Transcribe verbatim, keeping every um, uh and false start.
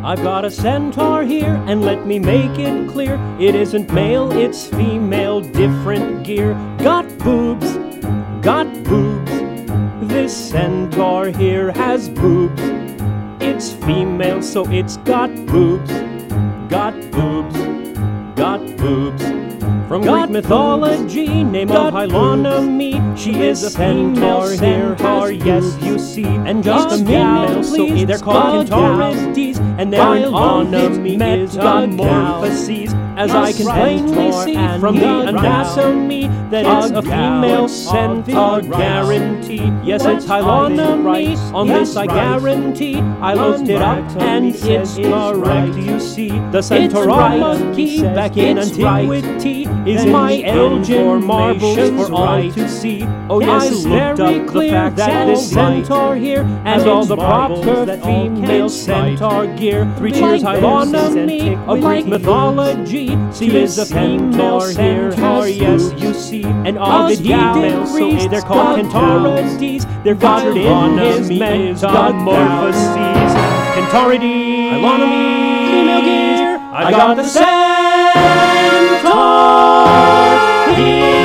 I've got a centaur here, and let me make it clear, it isn't male, it's female, different gear. Got boobs, got boobs. This centaur here has boobs. It's female, so it's got boobs. Got boobs, got boobs. From Greek mythology, name of Hylonomy, she is a centaur here, yes, you see. And just a minute, please, they're called Centaurides, and their Hylonomy is metamorphoses. As I can plainly see from the anatomy that it's a female centaur guarantee. Yes, it's Hylonomy, on this I guarantee. I looked it up and it's correct, you see. The Centaurology back in antiquity is my Elgin marbles for all to see. Oh yes, I looked up the fact that this centaur here has all the proper female centaur gear. Three cheers Hylonomy of Greek mythology. She is a female centaur, yes, you see. And all the females, so they're called Centaurides. They're featured in his metamorphoses. Centaurides, Hylonomy, female gear. I got the centaur here.